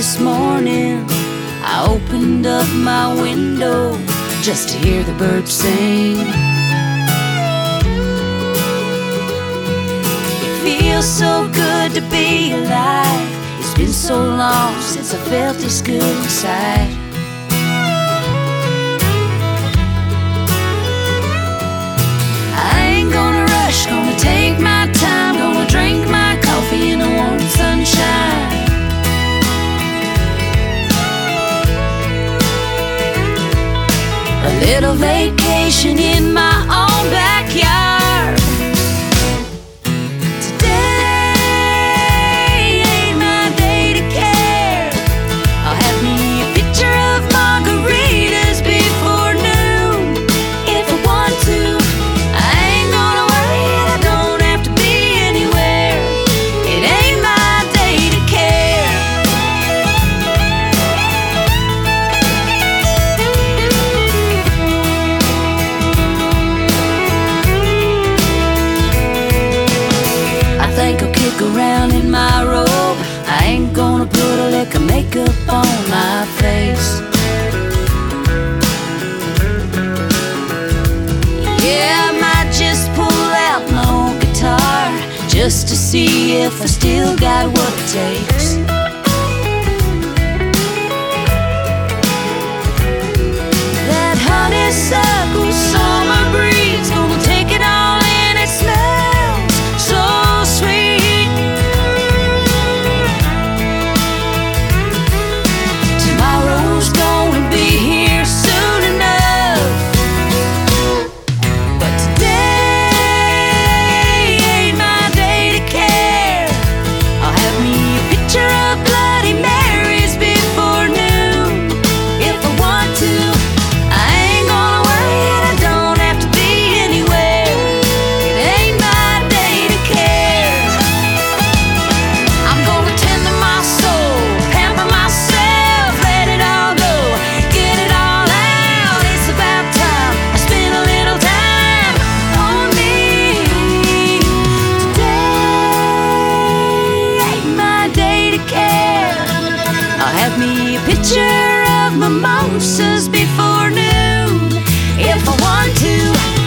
this morning, I opened up my window just to hear the birds sing. It feels so good to be alive. It's been so long since I felt this good inside. I ain't gonna rush, gonna take my time, gonna drink my coffee in the warm sunshine. A little vacation in my own backyard. Today ain't my day to care. I'll have me a picture of margaritas before noon if I want to. I ain't gonna worry and I don't have to be anywhere. It ain't my day to care. I think I'll kick around in my robe. I ain't gonna put a lick of makeup on my face. Yeah, I might just pull out my old guitar just to see if I still got what it takes. That honeysuckle summer breeze gonna take it all in. It smells so sweet. Tomorrow's gonna be here soon enough, but today ain't my day to care. I'll have me a picture of Bloody Marys before noon if I want to. I ain't gonna worry and I don't have to be anywhere. It ain't my day to care. I'm gonna tend to my soul, pamper myself, let it all go, get it all out. It's about time I spend a little time on me. Today ain't my day to care. I'll have me a picture of mimosas before noon if I want to.